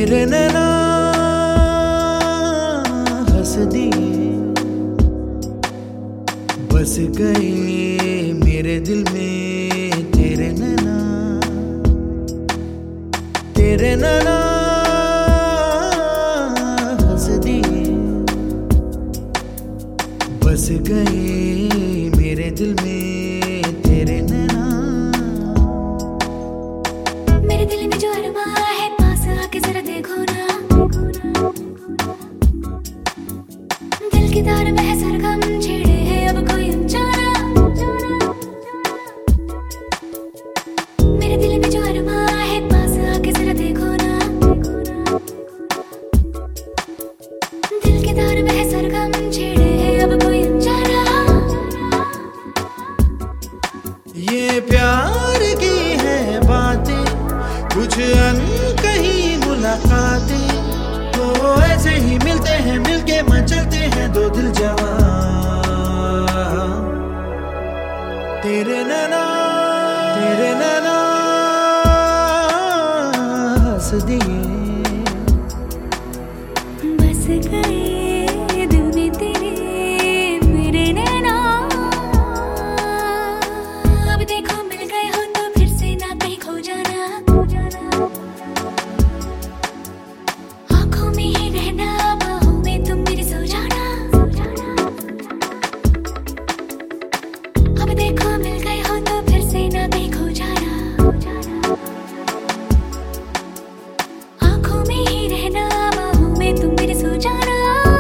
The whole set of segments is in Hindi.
तेरे नैना हंस दिए, बस गए मेरे दिल में तेरे नैना। तेरे नैना हंस दिए, बस गए मेरे दिल में तेरे नैना। मेरे दिल में जो अरमा है पास आके जरा देखो ना, दिल की तार में है सरगम छेड़े है अब कोई अनजाना। मेरे दिल में जो अरमा है पास आके जरा देखो ना, दिल की तार में है सरगम छेड़े है अब कोई अनजाना। ये प्यार की है बातें, कुछ अनकही मुलाकातें, तो ऐसे ही मिलते हैं, मिलके मचलते हैं दो दिल जवां। तेरे नैना हंस दिए, बस गए दिल में तेरे मेरे नैना। अब देखो मिल गए हो तो फिर से ना कहीं खो जाना, आंखों में ही रहना, बाहों में तुम मेरे सो जाना। अब देखो मिल गए हो तो फिर से ना कहीं खो जाना, आंखों में ही रहना, बाहों में तुम मेरे सो जाना।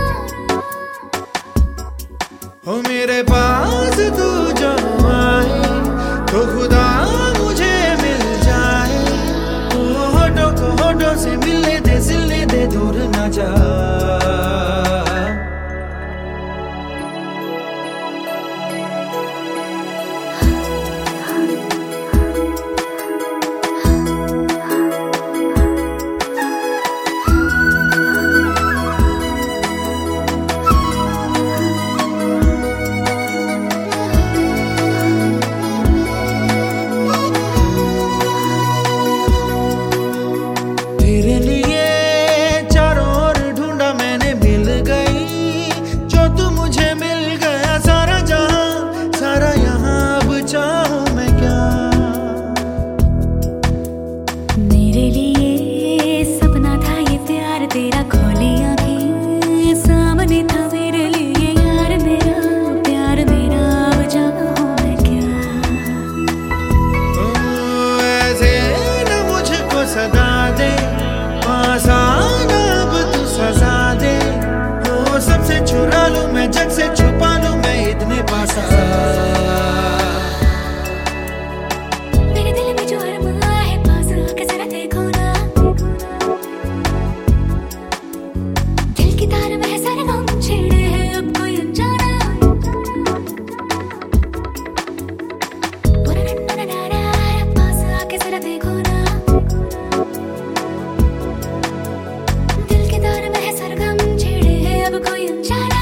हो मेरे पास तू जो आए तो खुदा मुझे मिल जाए, तो होठों को होठों से मिलने दे, सिलने दे, दूर ना जा। तेरे लिए चारों ओर ढूंढा मैंने, मिल गई जो तू मुझे मिल गया। सारा जहां सारा यहाँ, अब चाहूं मैं क्या। मेरे लिए सपना था ये प्यार तेरा, खोली आंखें सामने था मेरे लिए यार मेरा प्यार मेरा, अब चाहूं मैं क्या। ऐसे न मुझको सदा दे, आसान अब तू सजा दे, वो सबसे चुरा लूं मैं, जग से छुपा लूं मैं, इतने पास आ। मेरे दिल में जो अरमा है पास आके जरा देखो ना, दिल की तार में है सरगम छेड़े है अब कोई अनजाना। पास आके जरा देखो ना, दिल की तार में है सरगम छेड़े है अब कोई अनजाना।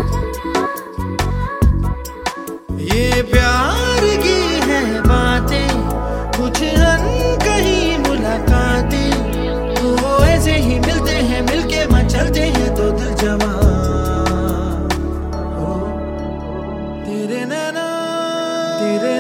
ये प्यार की है बातें, कुछ अनकही मुलाकातें, तो ऐसे ही मिलते हैं, मिलके मचलते हैं दो दिल जवां। हो तेरे नैना